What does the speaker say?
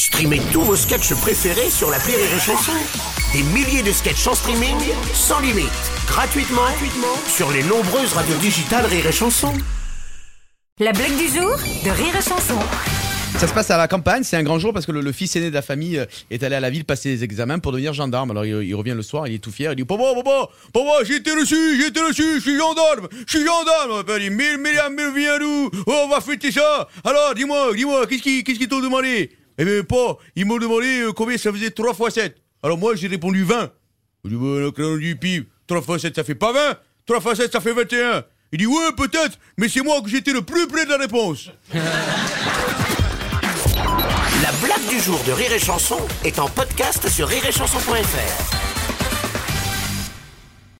Streamez tous vos sketchs préférés sur l'appli Rire et Chanson. Des milliers de sketchs en streaming, sans limite, gratuitement sur les nombreuses radios digitales Rire et Chanson. La blague du jour de Rire et Chanson. Ça se passe à la campagne, c'est un grand jour parce que le fils aîné de la famille est allé à la ville passer les examens pour devenir gendarme. Alors il revient le soir, il est tout fier, il dit papa, j'ai été reçu, je suis gendarme. Il dit mille viens nous, on va fêter ça. Alors dis-moi, qu'est-ce qu'ils t'ont demandé? Eh bien pas, ils m'ont demandé combien ça faisait 3 x 7. Alors moi j'ai répondu 20. Je dis le crayon du pif, 3 x 7 ça fait pas 20, 3 x 7 ça fait 21. Il dit ouais peut-être, mais c'est moi que j'étais le plus près de la réponse. La blague du jour de Rire et Chanson est en podcast sur rireetchanson.fr.